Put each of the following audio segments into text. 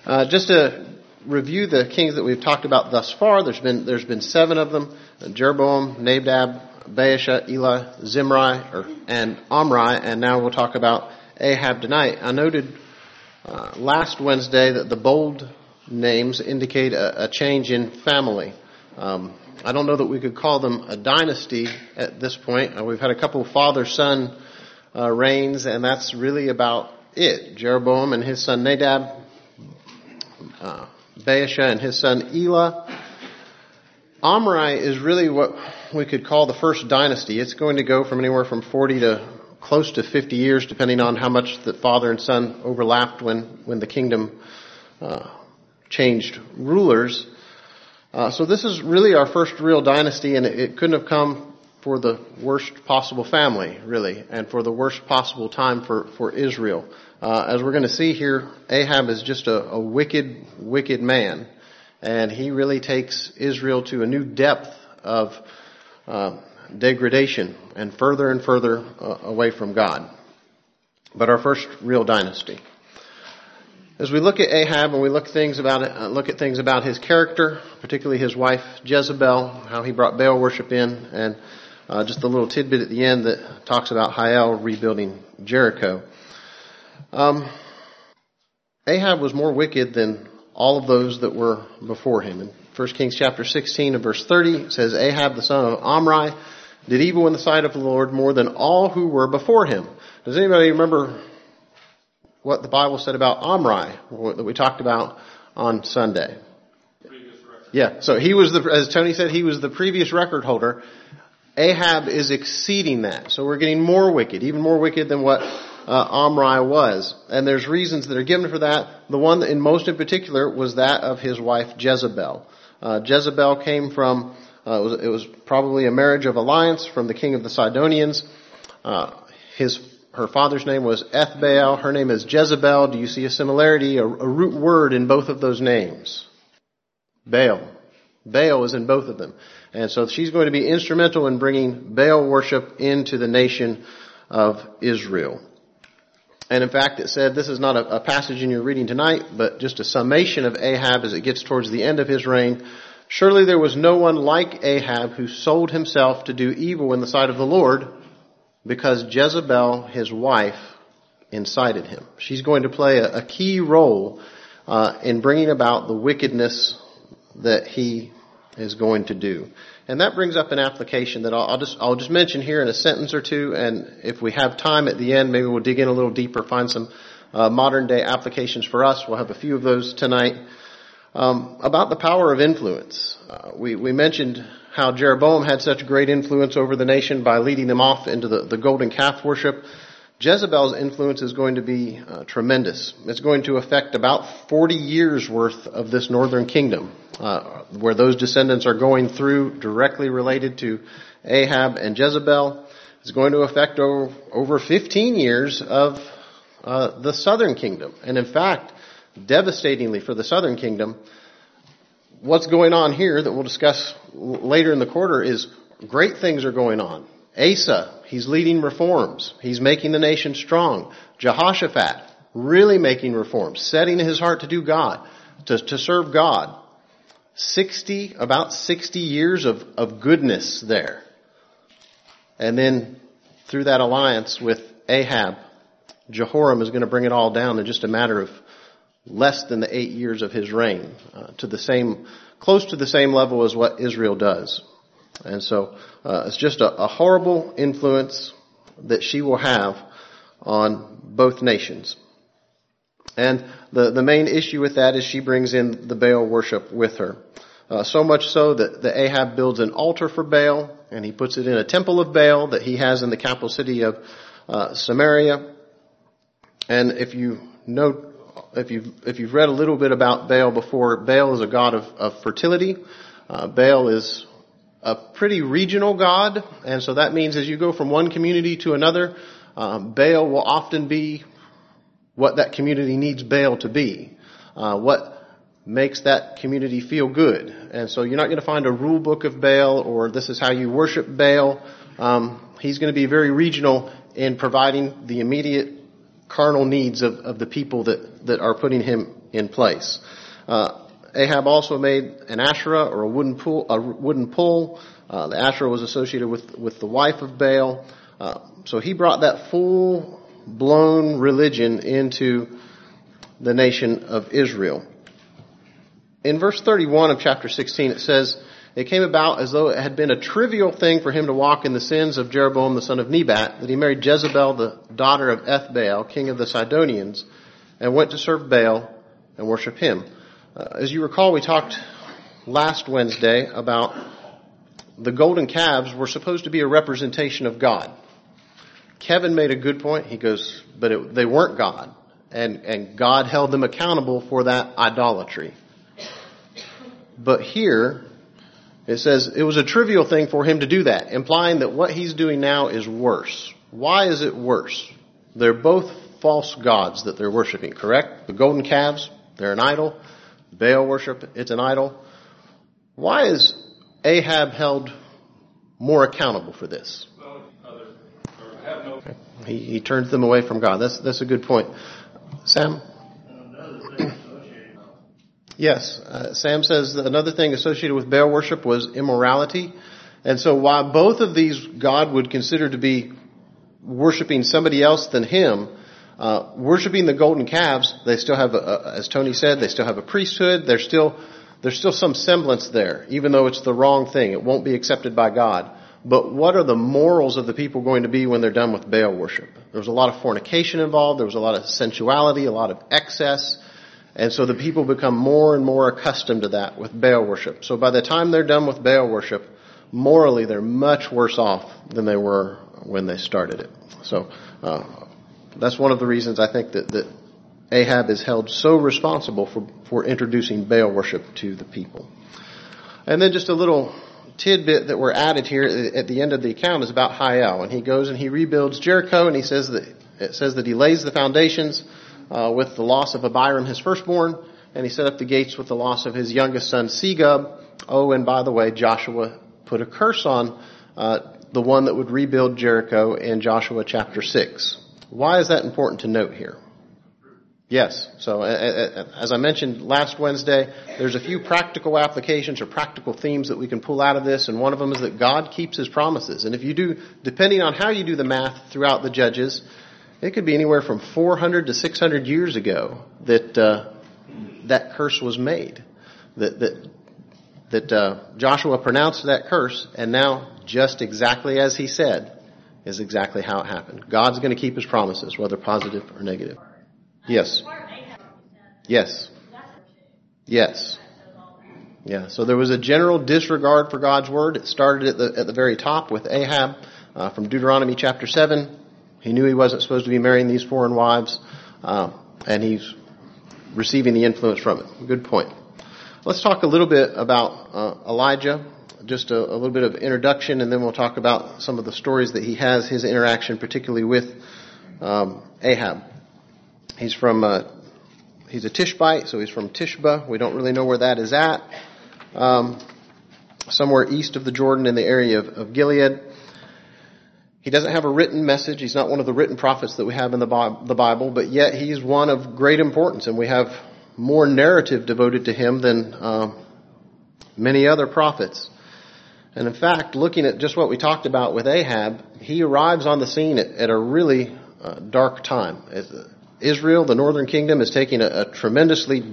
Just to review the kings that we've talked about thus far, there's been 7 of them: Jeroboam, Nadab, Baasha, Elah, Zimri, and Omri, and now we'll talk about Ahab tonight. I noted last Wednesday that the bold names indicate a change in family. I don't know that we could call them a dynasty at this point. We've had a couple of father-son reigns, and that's really about it. Jeroboam and his son Nadab, Baasha and his son Elah. Omri is really what we could call the first dynasty. It's going to go from anywhere from 40 to close to 50 years, depending on how much the father and son overlapped when the kingdom changed rulers. So this is really our first real dynasty, and it couldn't have come for the worst possible family, really, and for the worst possible time for Israel. As we're going to see here, Ahab is just a wicked, wicked man, and he really takes Israel to a new depth of degradation and further away from God. But our first real dynasty. As we look at Ahab and we look at things about his character, particularly his wife Jezebel, how he brought Baal worship in, and just a little tidbit at the end that talks about Hiel rebuilding Jericho. Ahab was more wicked than all of those that were before him. In 1 Kings chapter 16 and verse 30, it says, Ahab the son of Omri did evil in the sight of the Lord more than all who were before him. Does anybody remember what the Bible said about Omri that we talked about on Sunday? Yeah, so he was as Tony said, he was the previous record holder. Ahab is exceeding that. So we're getting more wicked, even more wicked than what Omri was. And there's reasons that are given for that. The one in most in particular was that of his wife Jezebel. Jezebel came from, it was probably a marriage of alliance from the king of the Sidonians. Her father's name was Ethbaal. Her name is Jezebel. Do you see a similarity, a root word in both of those names? Baal. Baal is in both of them. And so she's going to be instrumental in bringing Baal worship into the nation of Israel. And in fact, it said, this is not a passage in your reading tonight, but just a summation of Ahab as it gets towards the end of his reign. Surely there was no one like Ahab who sold himself to do evil in the sight of the Lord, because Jezebel, his wife, incited him. She's going to play a key role in bringing about the wickedness that he is going to do. And that brings up an application that I'll just mention here in a sentence or two, and if we have time at the end, maybe we'll dig in a little deeper, find some modern day applications for us. We'll have a few of those tonight. About the power of influence. We mentioned how Jeroboam had such great influence over the nation by leading them off into the golden calf worship. Jezebel's influence is going to be tremendous. It's going to affect about 40 years worth of this northern kingdom, where those descendants are going through, directly related to Ahab and Jezebel. It's going to affect over 15 years of the southern kingdom. And in fact, devastatingly for the southern kingdom, what's going on here that we'll discuss later in the quarter is great things are going on. Asa, he's leading reforms. He's making the nation strong. Jehoshaphat, really making reforms, setting his heart to do God, to serve God. About 60 years of goodness there. And then through that alliance with Ahab, Jehoram is going to bring it all down in just a matter of less than the 8 years of his reign, close to the same level as what Israel does. And so it's just a horrible influence that she will have on both nations. And the main issue with that is she brings in the Baal worship with her. So much so that Ahab builds an altar for Baal, and he puts it in a temple of Baal that he has in the capital city of Samaria. And if you've read a little bit about Baal before, Baal is a god of fertility. Baal is a pretty regional god, and so that means as you go from one community to another, Baal will often be what that community needs Baal to be, what makes that community feel good. And so you're not going to find a rule book of Baal or this is how you worship Baal. He's going to be very regional in providing the immediate carnal needs of the people that are putting him in place. Ahab also made an Asherah, or a wooden pole. The Asherah was associated with the wife of Baal. So he brought that full-blown religion into the nation of Israel. In verse 31 of chapter 16, it says, "It came about as though it had been a trivial thing for him to walk in the sins of Jeroboam the son of Nebat, that he married Jezebel, the daughter of Ethbaal, king of the Sidonians, and went to serve Baal and worship him." As you recall, we talked last Wednesday about the golden calves were supposed to be a representation of God. Kevin made a good point. He goes, but they weren't God. And God held them accountable for that idolatry. But here, it says it was a trivial thing for him to do that, implying that what he's doing now is worse. Why is it worse? They're both false gods that they're worshiping, correct? The golden calves, they're an idol. Baal worship, it's an idol. Why is Ahab held more accountable for this? He turns them away from God. That's a good point. Sam? Yes. Sam says that another thing associated with Baal worship was immorality. And so while both of these God would consider to be worshiping somebody else than him, worshiping the golden calves, they still have, as Tony said, they still have a priesthood. There's still some semblance there, even though it's the wrong thing. It won't be accepted by God. But what are the morals of the people going to be when they're done with Baal worship? There was a lot of fornication involved. There was a lot of sensuality, a lot of excess. And so the people become more and more accustomed to that with Baal worship. So by the time they're done with Baal worship, morally they're much worse off than they were when they started it. So that's one of the reasons I think that Ahab is held so responsible for introducing Baal worship to the people. And then just a little tidbit that we're added here at the end of the account is about Hiel. And he goes and he rebuilds Jericho, and it says that he lays the foundations with the loss of Abiram, his firstborn, and he set up the gates with the loss of his youngest son, Segub. Oh, and by the way, Joshua put a curse on the one that would rebuild Jericho in Joshua chapter 6. Why is that important to note here? Yes. So as I mentioned last Wednesday, there's a few practical applications or practical themes that we can pull out of this, and one of them is that God keeps his promises. And if you do, depending on how you do the math throughout the Judges, it could be anywhere from 400 to 600 years ago that curse was made. That Joshua pronounced that curse, and now just exactly as he said is exactly how it happened. God's going to keep his promises, whether positive or negative. Yes. Yes. Yes. Yeah. So there was a general disregard for God's word. It started at the very top with Ahab from Deuteronomy chapter 7. He knew he wasn't supposed to be marrying these foreign wives, and he's receiving the influence from it. Good point. Let's talk a little bit about Elijah. Just a little bit of introduction, and then we'll talk about some of the stories that he has, his interaction particularly with Ahab. He's a Tishbite, so he's from Tishba. We don't really know where that is at. Somewhere east of the Jordan in the area of Gilead. He doesn't have a written message. He's not one of the written prophets that we have in the Bible, but yet he's one of great importance, and we have more narrative devoted to him than many other prophets. And in fact, looking at just what we talked about with Ahab, he arrives on the scene at a really dark time. Israel, the northern kingdom, is taking a tremendously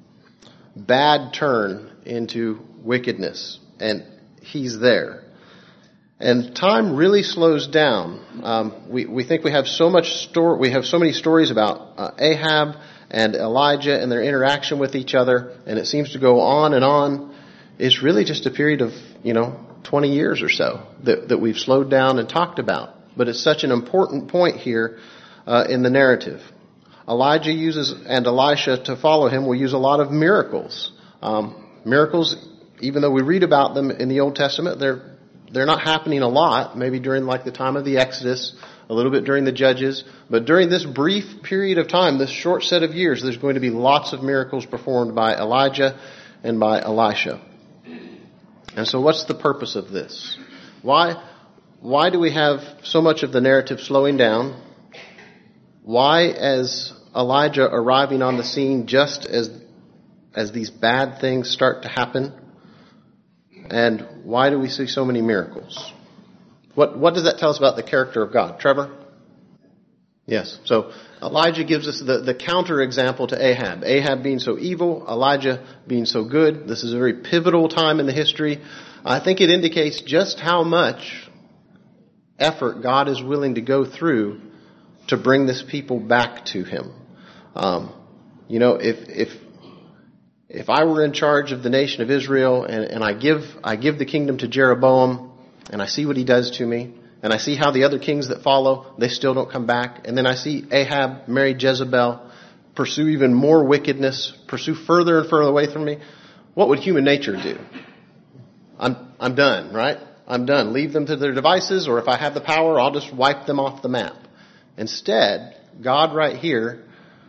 bad turn into wickedness, and he's there. And time really slows down. We think we have so many stories about Ahab and Elijah and their interaction with each other, and it seems to go on and on. It's really just a period of 20 years or so that we've slowed down and talked about. But it's such an important point here in the narrative. Elijah and Elisha, to follow him, will use a lot of miracles. Miracles, even though we read about them in the Old Testament, they're not happening a lot. Maybe during the time of the Exodus, a little bit during the Judges. But during this brief period of time, this short set of years, there's going to be lots of miracles performed by Elijah and by Elisha. And so what's the purpose of this? Why do we have so much of the narrative slowing down? Why, as Elijah arriving on the scene just as these bad things start to happen? And why do we see so many miracles? What does that tell us about the character of God? Trevor? Yes. So Elijah gives us the counter example to Ahab. Ahab being so evil, Elijah being so good. This is a very pivotal time in the history. I think it indicates just how much effort God is willing to go through to bring this people back to Him. If I were in charge of the nation of Israel and I give the kingdom to Jeroboam and I see what he does to me, and I see how the other kings that follow, they still don't come back, and then I see Ahab marry Jezebel, pursue even more wickedness, pursue further and further away from me, what would human nature do? I'm done, right? I'm done. Leave them to their devices, or if I have the power, I'll just wipe them off the map. Instead, God right here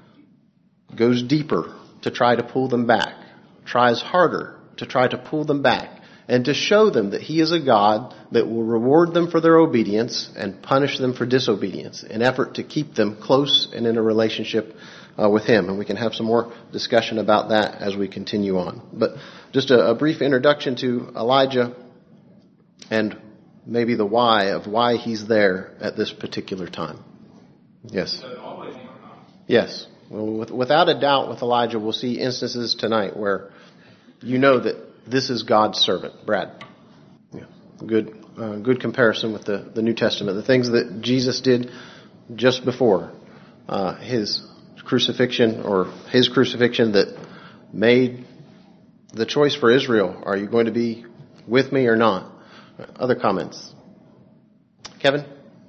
goes deeper to try to pull them back, tries harder to try to pull them back, and to show them that He is a God that will reward them for their obedience and punish them for disobedience, in effort to keep them close and in a relationship with Him. And we can have some more discussion about that as we continue on. But just a brief introduction to Elijah and maybe the why of why he's there at this particular time. Yes. Yes. Well, without a doubt with Elijah, we'll see instances tonight where you know that this is God's servant. Brad. Yeah. Good comparison with the New Testament. The things that Jesus did just before His crucifixion that made the choice for Israel. Are you going to be with me or not? Other comments? Kevin?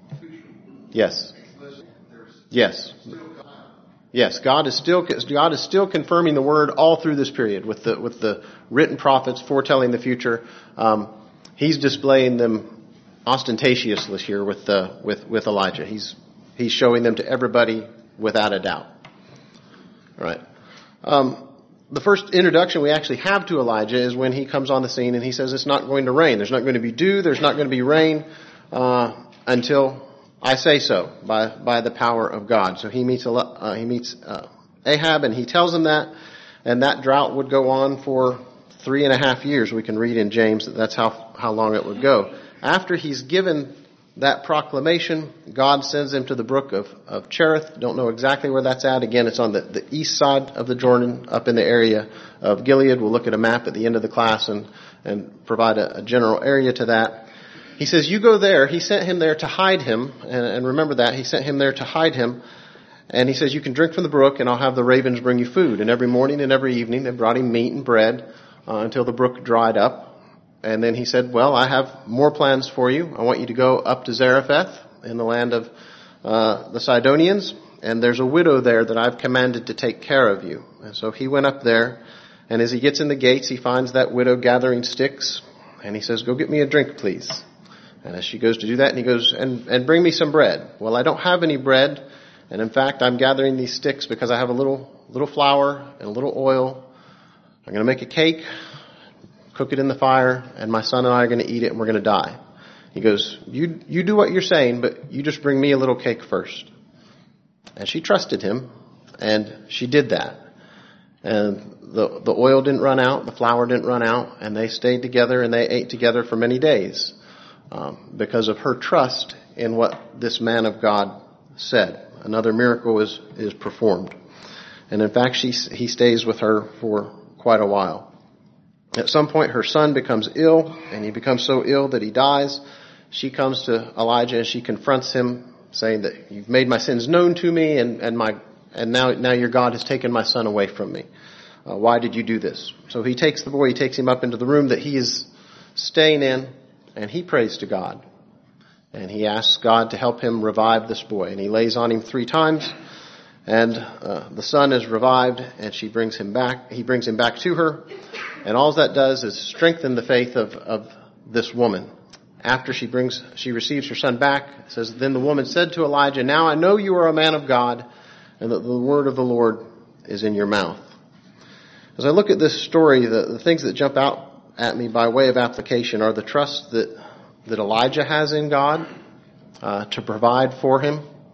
Yes. Yes. Yes, God is still confirming the word all through this period with the written prophets foretelling the future. He's displaying them ostentatiously here with Elijah. He's showing them to everybody without a doubt. All right. The first introduction we actually have to Elijah is when he comes on the scene and he says it's not going to rain. There's not going to be dew. There's not going to be rain until I say so by the power of God. So he meets Ahab and he tells him that, and that drought would go on for 3.5 years. We can read in James that that's how long it would go. After he's given that proclamation, God sends him to the brook of Cherith. Don't know exactly where that's at. Again, it's on the east side of the Jordan, up in the area of Gilead. We'll look at a map at the end of the class and provide a general area to that. He says, you go there. He sent him there to hide him. And remember that. He sent him there to hide him. And he says, you can drink from the brook and I'll have the ravens bring you food. And every morning and every evening they brought him meat and bread until the brook dried up. And then he said, well, I have more plans for you. I want you to go up to Zarephath in the land of the Sidonians. And there's a widow there that I've commanded to take care of you. And so he went up there. And as he gets in the gates, he finds that widow gathering sticks. And he says, go get me a drink, please. And as she goes to do that, and he goes, and bring me some bread. Well, I don't have any bread. And in fact, I'm gathering these sticks because I have a little flour and a little oil. I'm going to make a cake, cook it in the fire, and my son and I are going to eat it and we're going to die. He goes, you do what you're saying, but you just bring me a little cake first. And she trusted him, and she did that. And the oil didn't run out, the flour didn't run out, and they stayed together and they ate together for many days. Because of her trust in what this man of God said. Another miracle is performed. And in fact, he stays with her for quite a while. At some point, her son becomes ill, and he becomes so ill that he dies. She comes to Elijah and she confronts him, saying that you've made my sins known to me, and now your God has taken my son away from me. Why did you do this? So he takes the boy, he takes him up into the room that he is staying in, and he prays to God. And he asks God to help him revive this boy. And he lays on him 3 times. And the son is revived, and he brings him back to her. And all that does is strengthen the faith of this woman. After she receives her son back, it says, then the woman said to Elijah, now I know you are a man of God, and that the word of the Lord is in your mouth. As I look at this story, the things that jump out at me by way of application are the trust that Elijah has in God to provide for him,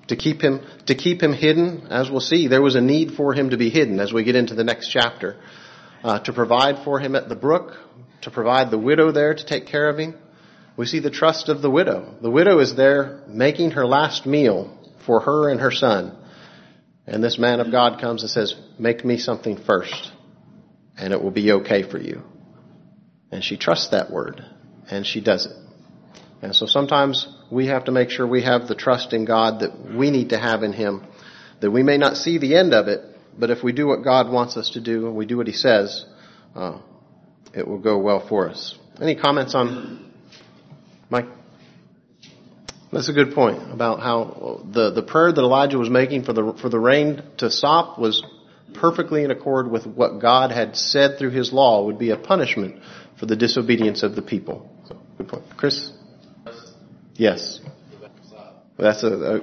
to keep him hidden. As we'll see, there was a need for him to be hidden as we get into the next chapter. To provide for him at the brook, to provide the widow there to take care of him. We see the trust of the widow. The widow is there making her last meal for her and her son. And this man of God comes and says, make me something first, and it will be okay for you. And she trusts that word, and she does it. And so sometimes we have to make sure we have the trust in God that we need to have in him, that we may not see the end of it, but if we do what God wants us to do and we do what he says, it will go well for us. Any comments on Mike? That's a good point about how the prayer that Elijah was making for the rain to stop was perfectly in accord with what God had said through his law would be a punishment for the disobedience of the people. So, good point. Chris? Yes. That's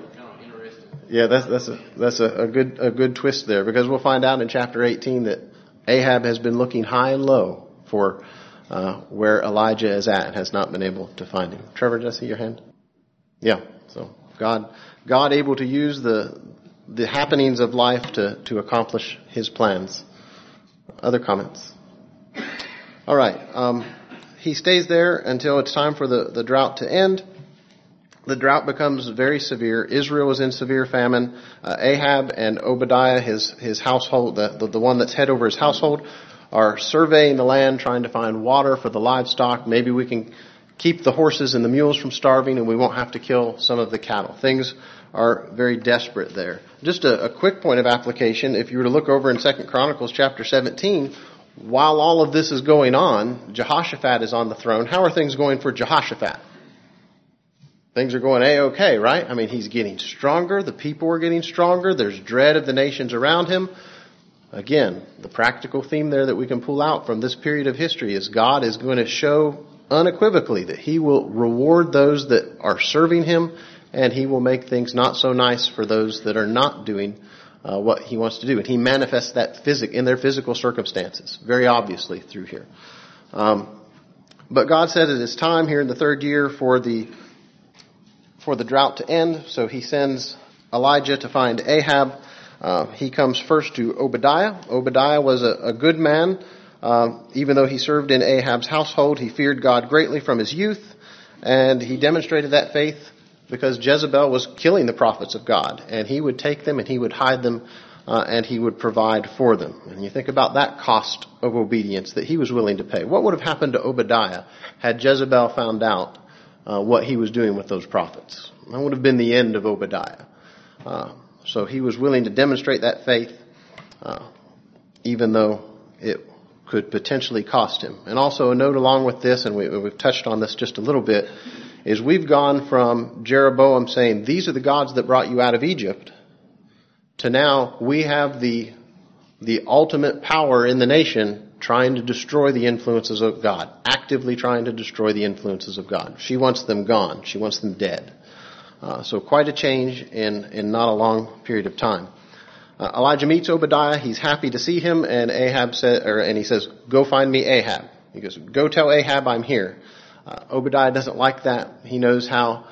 a good twist there, because we'll find out in chapter 18 that Ahab has been looking high and low for where Elijah is at and has not been able to find him. Trevor, did I see your hand? Yeah. So God able to use the happenings of life to accomplish his plans. Other comments? All right. He stays there until it's time for the drought to end. The drought becomes very severe. Israel is in severe famine. Ahab and Obadiah, his household, the one that's head over his household, are surveying the land, trying to find water for the livestock. Maybe we can keep the horses and the mules from starving, and we won't have to kill some of the cattle. Things are very desperate there. Just a quick point of application. If you were to look over in 2 Chronicles chapter 17, while all of this is going on, Jehoshaphat is on the throne. How are things going for Jehoshaphat? Things are going A-okay, right? I mean, he's getting stronger. The people are getting stronger. There's dread of the nations around him. Again, the practical theme there that we can pull out from this period of history is God is going to show unequivocally that he will reward those that are serving him, and he will make things not so nice for those that are not doing what he wants to do. And he manifests that in their physical circumstances, very obviously through here. But God said it is time here in the third year for the drought to end, so he sends Elijah to find Ahab. He comes first to Obadiah. Obadiah was a good man. Even though he served in Ahab's household, he feared God greatly from his youth, and he demonstrated that faith because Jezebel was killing the prophets of God, and he would take them and he would hide them, and he would provide for them. And you think about that cost of obedience that he was willing to pay. What would have happened to Obadiah had Jezebel found out what he was doing with those prophets? That would have been the end of Obadiah. So he was willing to demonstrate that faith, even though it could potentially cost him. And also a note along with this, and we've touched on this just a little bit, is we've gone from Jeroboam saying, these are the gods that brought you out of Egypt, to now we have the ultimate power in the nation trying to destroy the influences of God, actively trying to destroy the influences of God. She wants them gone. She wants them dead. So quite a change in not a long period of time. Elijah meets Obadiah. He's happy to see him, and and he says, "Go find me Ahab." He goes, "Go tell Ahab I'm here." Obadiah doesn't like that. He knows how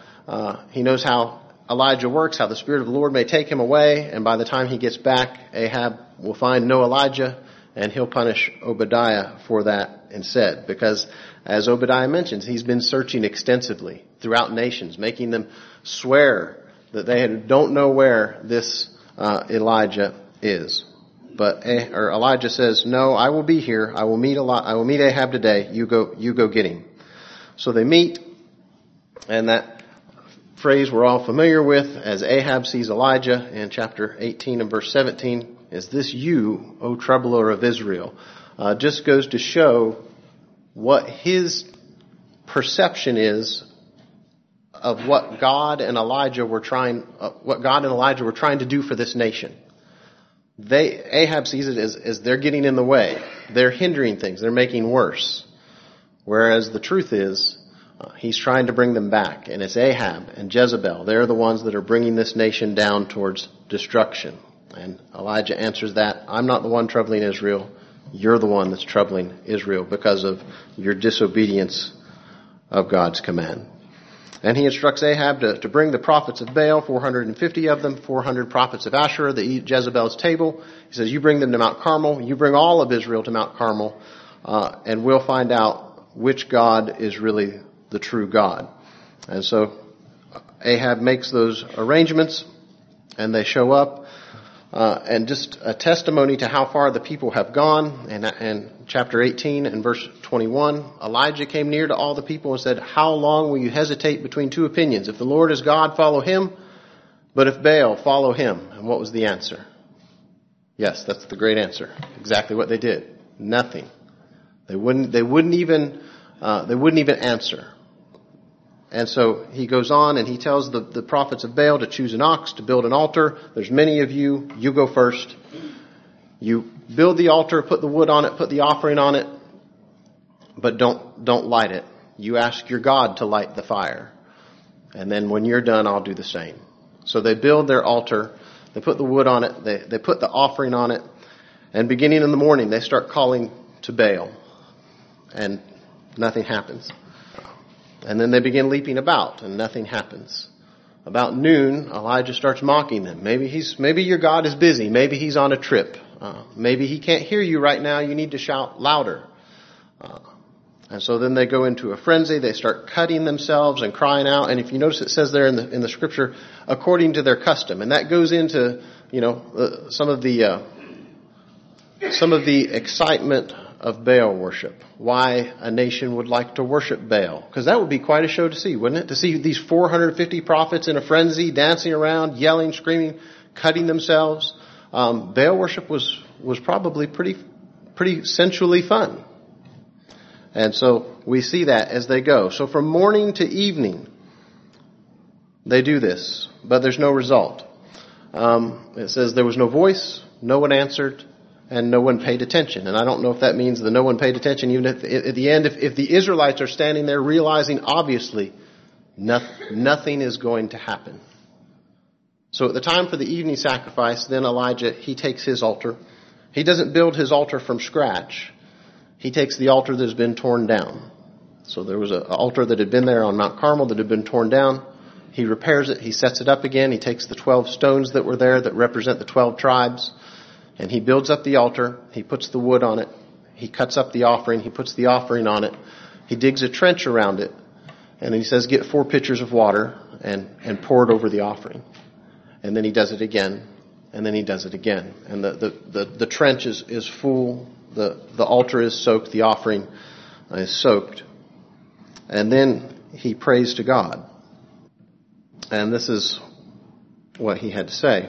Elijah works, how the Spirit of the Lord may take him away, and by the time he gets back, Ahab will find no Elijah, and he'll punish Obadiah for that instead. Because, as Obadiah mentions, he's been searching extensively throughout nations, making them swear that they don't know where this Elijah is. But Elijah says, "No, I will be here. I will meet Ahab today. You go get him." So they meet, and that phrase we're all familiar with as Ahab sees Elijah in chapter 18 and verse 17, "Is this you, O troubler of Israel?" Just goes to show what his perception is of what God and Elijah were trying to do for this nation. Ahab sees it as they're getting in the way. They're hindering things. They're making worse. Whereas the truth is, he's trying to bring them back. And it's Ahab and Jezebel. They're the ones that are bringing this nation down towards destruction. And Elijah answers that, "I'm not the one troubling Israel. You're the one that's troubling Israel because of your disobedience of God's command." And he instructs Ahab to bring the prophets of Baal, 450 of them, 400 prophets of Asherah that eat Jezebel's table. He says, you bring them to Mount Carmel, you bring all of Israel to Mount Carmel, and we'll find out which God is really the true God. And so Ahab makes those arrangements, and they show up. And just a testimony to how far the people have gone. And chapter 18 and verse 21, Elijah came near to all the people and said, how long will you hesitate between two opinions? If the Lord is God, follow him. But if Baal, follow him. And what was the answer? Yes, that's the great answer. Exactly what they did. Nothing. They wouldn't even answer. And so he goes on and he tells the prophets of Baal to choose an ox, to build an altar. There's many of you. You go first. You build the altar, put the wood on it, put the offering on it, but don't light it. You ask your God to light the fire. And then when you're done, I'll do the same. So they build their altar. They put the wood on it. They put the offering on it. And beginning in the morning, they start calling to Baal. And nothing happens. And then they begin leaping about, and nothing happens. About noon, Elijah starts mocking them. Maybe your God is busy. Maybe he's on a trip. Maybe he can't hear you right now. You need to shout louder. And so then they go into a frenzy. They start cutting themselves and crying out. And if you notice, it says there in the scripture, according to their custom. And that goes into, some of the excitement of Baal worship. Why a nation would like to worship Baal. Because that would be quite a show to see, wouldn't it? To see these 450 prophets in a frenzy, dancing around, yelling, screaming, cutting themselves. Baal worship was probably pretty sensually fun. And so we see that as they go. So from morning to evening, they do this, but there's no result. It says there was no voice, no one answered, and no one paid attention. And I don't know if that means that no one paid attention, even at the end, if the Israelites are standing there realizing obviously nothing is going to happen. So at the time for the evening sacrifice, then Elijah, he takes his altar. He doesn't build his altar from scratch. He takes the altar that has been torn down. So there was an altar that had been there on Mount Carmel that had been torn down. He repairs it. He sets it up again. He takes the 12 stones that were there that represent the 12 tribes. And he builds up the altar. He puts the wood on it. He cuts up the offering. He puts the offering on it. He digs a trench around it. And he says, get 4 pitchers of water and pour it over the offering. And then he does it again. And then he does it again. And the trench is full. The altar is soaked. The offering is soaked. And then he prays to God. And this is what he had to say.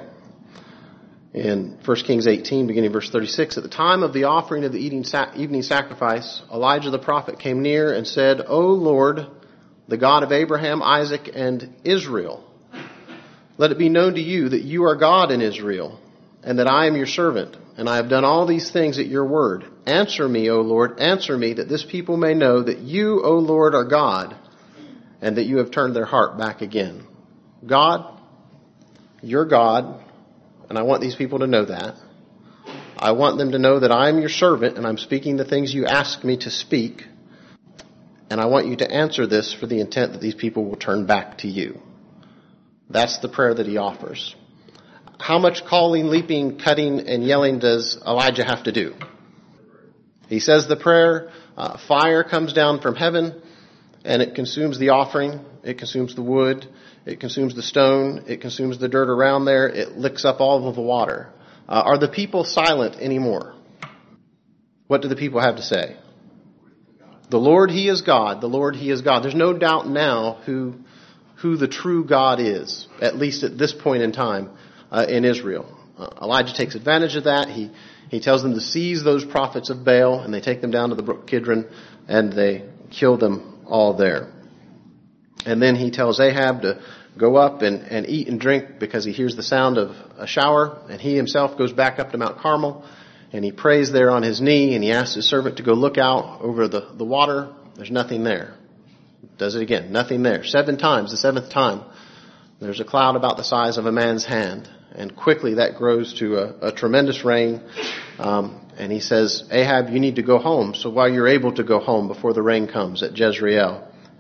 In 1 Kings 18, beginning verse 36, at the time of the offering of the evening sacrifice, Elijah the prophet came near and said, O Lord, the God of Abraham, Isaac, and Israel, let it be known to you that you are God in Israel, and that I am your servant, and I have done all these things at your word. Answer me, O Lord, answer me, that this people may know that you, O Lord, are God, and that you have turned their heart back again. God, you're God. And I want these people to know that. I want them to know that I am your servant and I'm speaking the things you ask me to speak. And I want you to answer this for the intent that these people will turn back to you. That's the prayer that he offers. How much calling, leaping, cutting, and yelling does Elijah have to do? He says the prayer, fire comes down from heaven and it consumes the offering, it consumes the wood, it consumes the stone. It consumes the dirt around there. It licks up all of the water. Are the people silent anymore? What do the people have to say? The Lord, He is God. The Lord, He is God. There's no doubt now who the true God is, at least at this point in time in Israel. Elijah takes advantage of that. He tells them to seize those prophets of Baal, and they take them down to the brook Kidron, and they kill them all there. And then he tells Ahab to go up and eat and drink because he hears the sound of a shower. And he himself goes back up to Mount Carmel and he prays there on his knee and he asks his servant to go look out over the water. There's nothing there. Does it again. Nothing there. 7 times. The 7th time, there's a cloud about the size of a man's hand. And quickly that grows to a tremendous rain. And he says, Ahab, you need to go home. So while you're able to go home before the rain comes at Jezreel.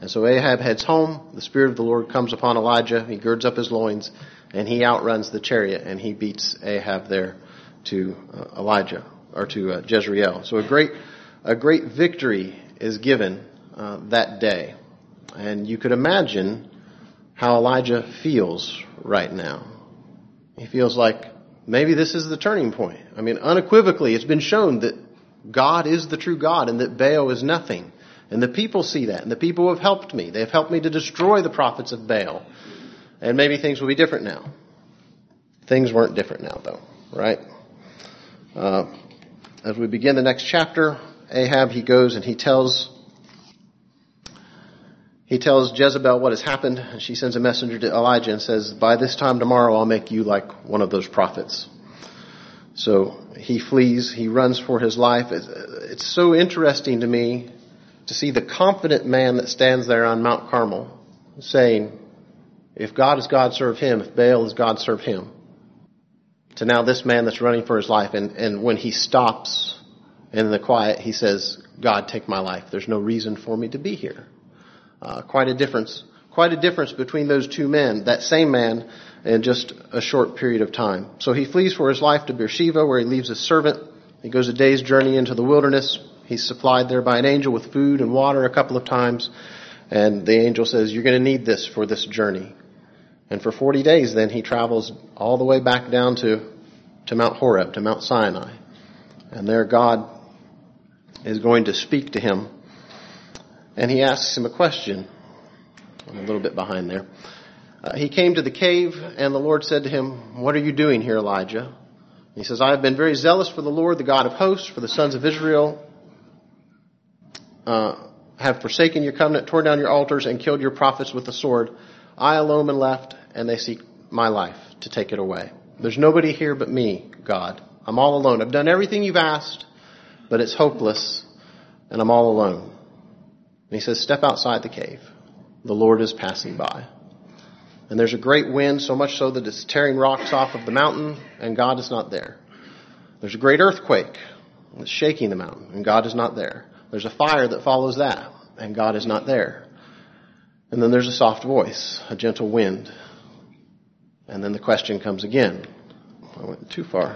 And so Ahab heads home. The Spirit of the Lord comes upon Elijah. He girds up his loins, and he outruns the chariot, and he beats Ahab there to Elijah, or to Jezreel. So a great victory is given that day. And you could imagine how Elijah feels right now. He feels like maybe this is the turning point. I mean, unequivocally, it's been shown that God is the true God and that Baal is nothing. And the people see that, and the people have helped me. They've helped me to destroy the prophets of Baal. And maybe things will be different now. Things weren't different now, though, right? As we begin the next chapter, Ahab, he goes and he tells Jezebel what has happened. And she sends a messenger to Elijah and says, by this time tomorrow I'll make you like one of those prophets. So he flees, he runs for his life. It's so interesting to me to see the confident man that stands there on Mount Carmel saying, if God is God, serve him. If Baal is God, serve him. To now this man that's running for his life, and when he stops in the quiet, he says, God, take my life. There's no reason for me to be here. Quite a difference between those two men, that same man, in just a short period of time. So he flees for his life to Beersheba, where he leaves his servant. He goes a day's journey into the wilderness. He's supplied there by an angel with food and water a couple of times. And the angel says, you're going to need this for this journey. And for 40 days then he travels all the way back down to Mount Horeb, to Mount Sinai. And there God is going to speak to him. And he asks him a question. I'm a little bit behind there. He came to the cave, and the Lord said to him, what are you doing here, Elijah? He says, I have been very zealous for the Lord, the God of hosts, for the sons of Israel have forsaken your covenant, torn down your altars, and killed your prophets with the sword. I alone am left, and they seek my life to take it away. There's nobody here but me, God. I'm all alone. I've done everything you've asked, but it's hopeless, and I'm all alone. And he says, step outside the cave. The Lord is passing by. And there's a great wind, so much so that it's tearing rocks off of the mountain, and God is not there. There's a great earthquake that's shaking the mountain, and God is not there. There's a fire that follows that, and God is not there. And then there's a soft voice, a gentle wind. And then the question comes again. I went too far.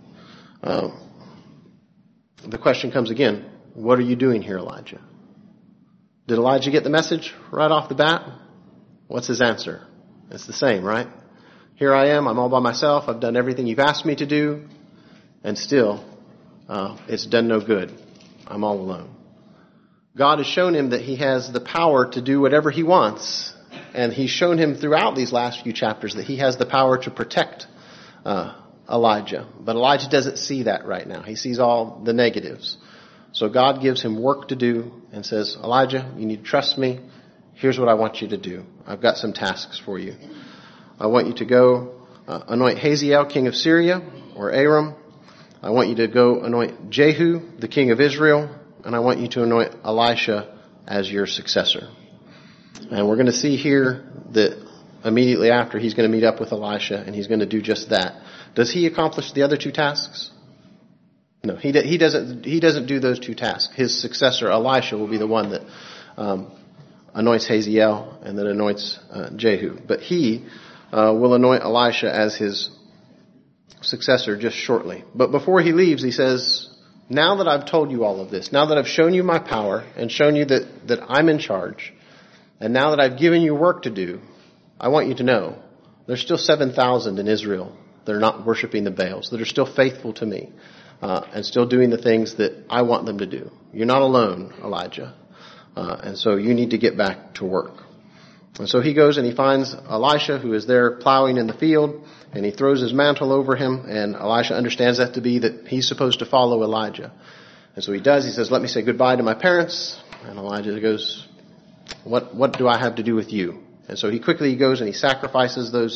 The question comes again, what are you doing here, Elijah? Did Elijah get the message right off the bat? What's his answer? It's the same, right? Here I am, I'm all by myself, I've done everything you've asked me to do, and still, it's done no good. I'm all alone. God has shown him that he has the power to do whatever he wants, and he's shown him throughout these last few chapters that he has the power to protect Elijah. But Elijah doesn't see that right now. He sees all the negatives. So God gives him work to do and says, Elijah, you need to trust me. Here's what I want you to do. I've got some tasks for you. I want you to go anoint Hazael, king of Syria, or Aram. I want you to go anoint Jehu, the king of Israel, and I want you to anoint Elisha as your successor. And we're going to see here that immediately after he's going to meet up with Elisha, and he's going to do just that. Does he accomplish the other two tasks? No, he doesn't do those two tasks. His successor, Elisha, will be the one that anoints Hazael and then anoints Jehu. But he will anoint Elisha as his successor just shortly. But before he leaves, he says, now that I've told you all of this, now that I've shown you my power and shown you that I'm in charge, and now that I've given you work to do, I want you to know there's still 7,000 in Israel that are not worshiping the Baals, that are still faithful to me and still doing the things that I want them to do. You're not alone, Elijah. And so you need to get back to work. And so he goes and he finds Elisha, who is there plowing in the field, and he throws his mantle over him, and Elisha understands that to be that he's supposed to follow Elijah. And so he does. He says, let me say goodbye to my parents. And Elijah goes, what do I have to do with you? And so he quickly goes and he sacrifices those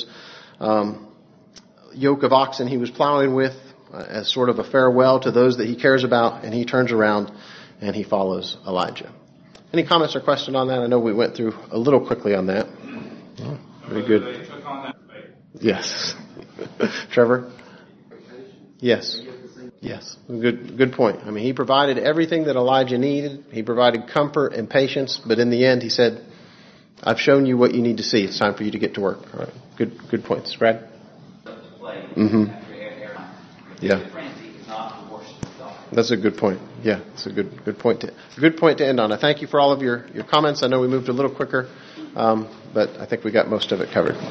yoke of oxen he was plowing with as sort of a farewell to those that he cares about, and he turns around and he follows Elijah. Any comments or questions on that? I know we went through a little quickly on that. Very good. Yes. Trevor? Yes. Yes. Good point. I mean, he provided everything that Elijah needed. He provided comfort and patience, but in the end he said, I've shown you what you need to see. It's time for you to get to work. All right. Good points. Brad? Mm-hmm. Yeah. That's a good point. Yeah, it's a good point to end on. I thank you for all of your comments. I know we moved a little quicker, but I think we got most of it covered.